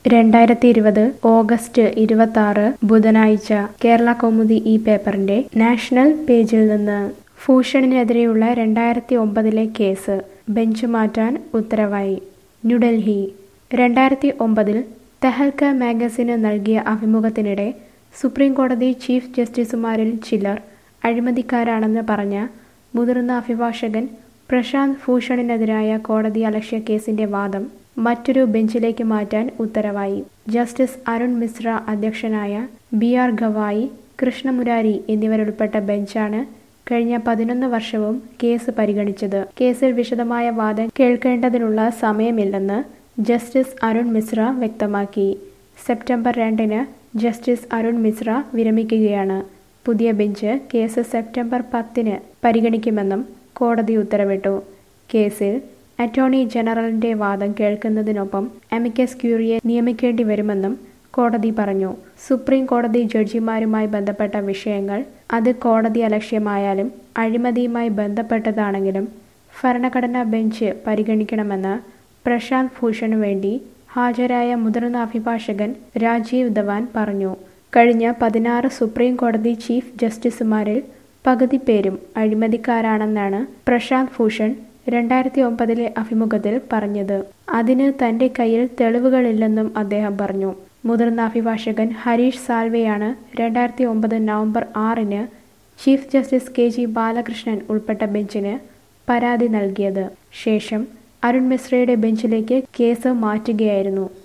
2020 August 26 ബുധനാഴ്ച കേരള കൗമുദി ഈ പേപ്പറിന്റെ നാഷണൽ പേജിൽ നിന്ന് ഭൂഷണിനെതിരെയുള്ള 2009 കേസ് ബെഞ്ച് മാറ്റാൻ ഉത്തരവായി. ന്യൂഡൽഹി 2009 തെഹൽക മാഗസിന് നൽകിയ അഭിമുഖത്തിനിടെ സുപ്രീം കോടതി ചീഫ് ജസ്റ്റിസുമാരിൽ ചിലർ അഴിമതിക്കാരാണെന്ന് പറഞ്ഞ മുതിർന്ന അഭിഭാഷകൻ പ്രശാന്ത് ഭൂഷണിനെതിരായ കോടതിയലക്ഷ്യ കേസിന്റെ വാദം മറ്റൊരു ബെഞ്ചിലേക്ക് മാറ്റാൻ ഉത്തരവായി. ജസ്റ്റിസ് അരുൺ മിശ്ര അധ്യക്ഷനായ ബി.ആർ. ഗവായി, കൃഷ്ണമുരാരി എന്നിവരുൾപ്പെട്ട ബെഞ്ചാണ് കഴിഞ്ഞ 11 വർഷവും കേസ് പരിഗണിച്ചത്. കേസിൽ വിശദമായ വാദം കേൾക്കേണ്ടതിനുള്ള സമയമില്ലെന്ന് ജസ്റ്റിസ് അരുൺ മിശ്ര വ്യക്തമാക്കി. സെപ്റ്റംബർ 2 ജസ്റ്റിസ് അരുൺ മിശ്ര വിരമിക്കുകയാണ്. പുതിയ ബെഞ്ച് കേസ് സെപ്റ്റംബർ 10 പരിഗണിക്കുമെന്നും കോടതി ഉത്തരവിട്ടു. കേസിൽ അറ്റോർണി ജനറലിന്റെ വാദം കേൾക്കുന്നതിനൊപ്പം അമിക്കസ് ക്യൂറിയെ നിയമിക്കേണ്ടി വരുമെന്നും കോടതി പറഞ്ഞു. സുപ്രീം കോടതി ജഡ്ജിമാരുമായി ബന്ധപ്പെട്ട വിഷയങ്ങൾ അത് കോടതി അലക്ഷ്യമായാലും അഴിമതിയുമായി ബന്ധപ്പെട്ടതാണെങ്കിലും ഭരണഘടനാ ബെഞ്ച് പരിഗണിക്കണമെന്ന് പ്രശാന്ത് ഭൂഷണു വേണ്ടി ഹാജരായ മുതിർന്ന അഭിഭാഷകൻ രാജീവ് ധവാൻ പറഞ്ഞു. കഴിഞ്ഞ 16 സുപ്രീം കോടതി ചീഫ് ജസ്റ്റിസുമാരിൽ പകുതി പേരും അഴിമതിക്കാരാണെന്നാണ് പ്രശാന്ത് ഭൂഷൺ 2009 അഭിമുഖത്തിൽ പറഞ്ഞത്. അതിന് തന്റെ കയ്യിൽ തെളിവുകളില്ലെന്നും അദ്ദേഹം പറഞ്ഞു. മുതിർന്ന അഭിഭാഷകൻ ഹരീഷ് സാൽവെയാണ് 2009 November 6 chief justice K G. Balakrishnan ഉൾപ്പെട്ട ബെഞ്ചിന് പരാതി നൽകിയത്. ശേഷം അരുൺ മിശ്രയുടെ ബെഞ്ചിലേക്ക് കേസ് മാറ്റുകയായിരുന്നു.